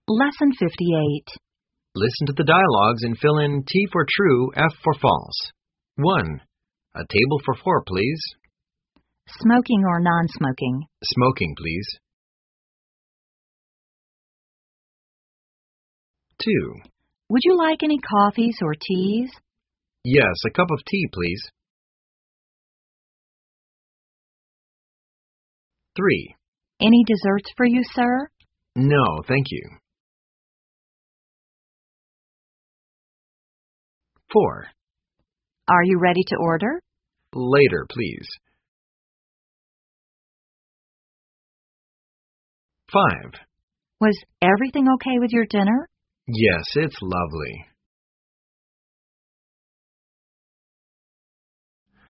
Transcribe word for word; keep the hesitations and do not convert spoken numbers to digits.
Lesson fifty-eight. Listen to the dialogues and fill in T for true, F for false. one. A table for four, please. Smoking or non-smoking? Smoking, please. two. Would you like any coffees or teas? Yes, a cup of tea, please. three. Any desserts for you, sir? No, thank you. four. Are you ready to order? Later, please. five. Was everything okay with your dinner? Yes, it's lovely.